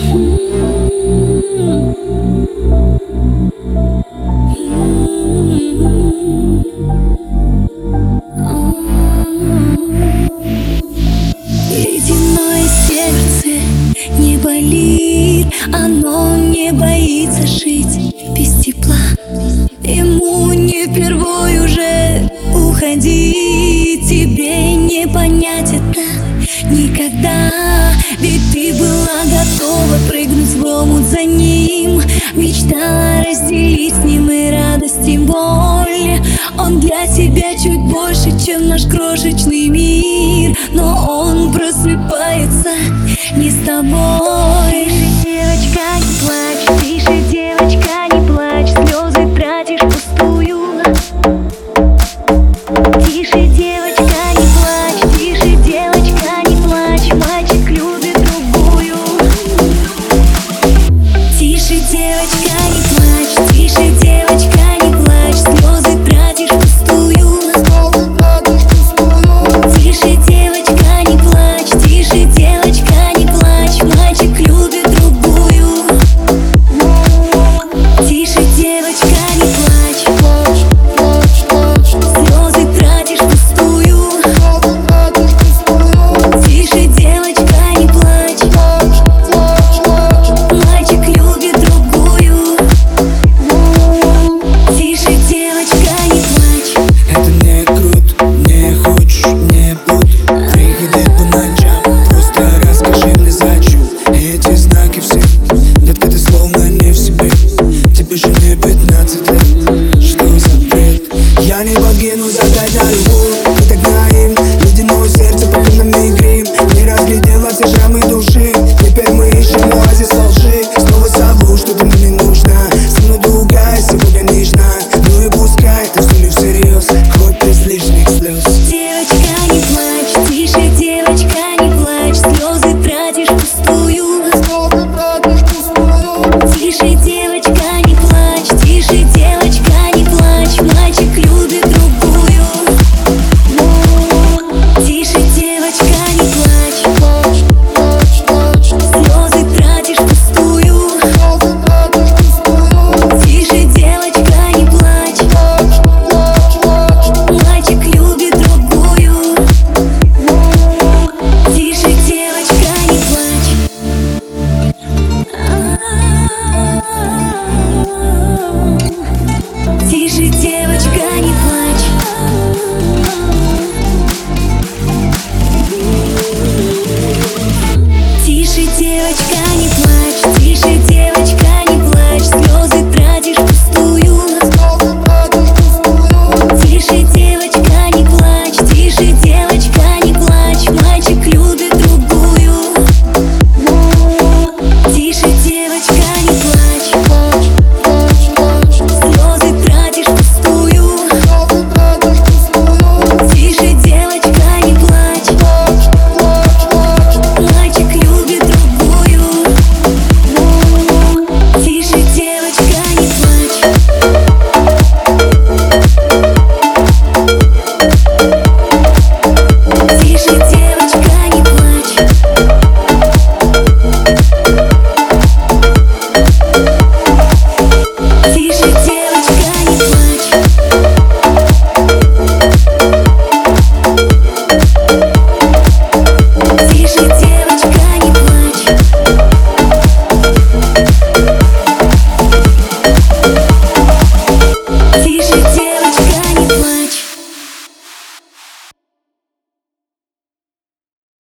Ледяное сердце не болит, оно не боится жить без тепла. Ему не впервой уже уходить, тебе не понять это никогда. Ведь ты была готова прыгнуть в омут за ним, мечтала разделить с ним и радость, и боль. Он для тебя чуть больше, чем наш крошечный мир, но он просыпается не с тобой.